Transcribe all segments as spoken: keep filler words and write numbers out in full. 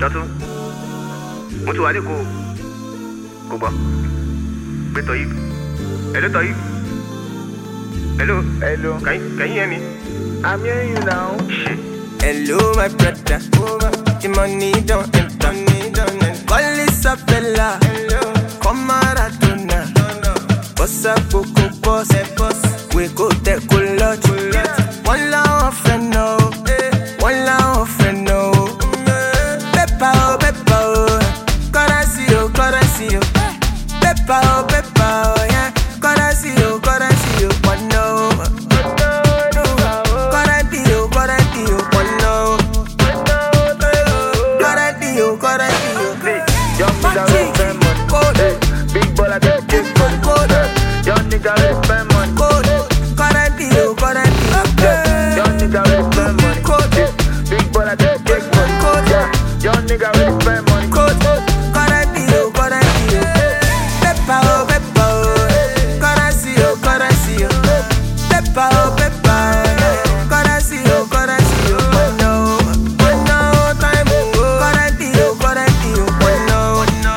Dọ́tún, mo ti wà ní Èkó. Kò gbọ́. Pé Toyib. Hello Toyib. Hello. Hello. Can you, can you hear me? I'm hearing you now. Shit. Hello, my brother. The money don't enter. Call this a fella. Come Maradona. Boss up, Coco boss. We go take a lot. One love friend no. One love friend no. Peppa oh, Peppa oh. Currency oh, currency oh. Peppa oh, Peppa oh, yeah. Currency oh, currency oh. One no. Big baller get kick for the code. Young nigga will spend money. Code, current deal, current deal. Young nigga will spend money. Code, big baller get kick for the code. Young nigga will spend money. Code, current deal, current deal. Peppa oh, Peppa oh. Currency oh, currency oh. Peppa oh, Peppa oh. Currency oh, currency oh. One no, one no time oh. Current deal, current deal. One no, one no.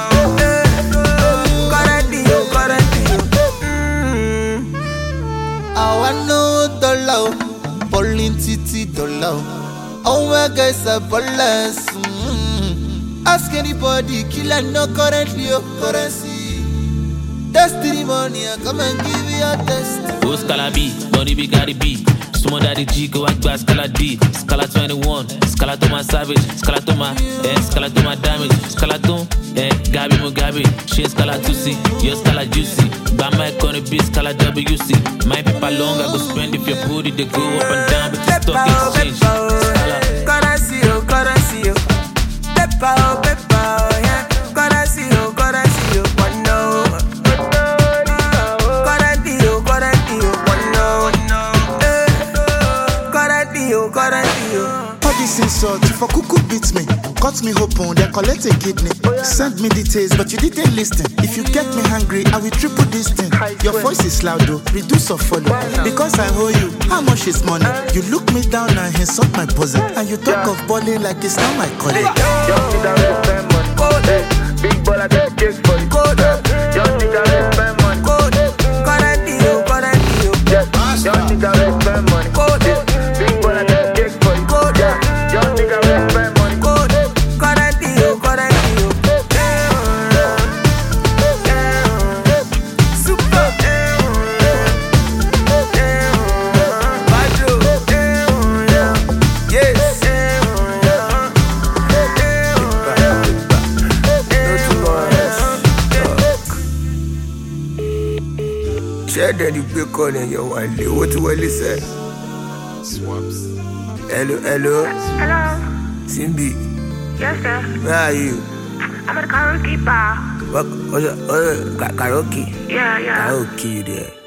I know dollar, Pauline Titi dollar. Oh my guys are ballers. Mm. Ask anybody, killer no currently your currency. Destiny money, I come and give you a test. Go Scala B, Donny B, Gary B. Sumo Daddy G, go back by Scala D. Scala twenty-one, Scala to my savage, Scala to my, eh, Scala to my damage, Scala to, eh, Gabi Mugabe. She Scala two C, your Scala juicy. Bama gonna be Scala W C. My people long, I go spend if your booty, they go up and down, but the stock exchange. Currency oh, currency oh. Peppa oh, Peppa oh, yeah. Currency oh, currency oh. One no. Currency oh, currency oh. One no. Currency oh, currency oh. All this insult, if a cuckoo beats me, cut me open, then collect a kidney. Send me details, but you didn't listen. If you get me hungry, I will triple this thing. Your voice is loud though, reduce or follow. Because I owe you, how much is money? You look me down and insult my bosom. And you talk of balling like it's not my calling. Young nigga will spend money. Code, big baller get kick for the code. Young nigga will spend money. Code, current deal, current deal. Young nigga will spend money. Code, big baller get kick for the code. Young nigga will spend money. Code, current deal, current deal. Super. Badro. Yes. Share that you pick on in your one day. What will you say? Swaps. Hello, hello. Hello. Simbi, Yes, sir. where are you? I'm at a karaoke bar. What? Oh, oh, karaoke. Yeah, yeah. Karaoke, you there?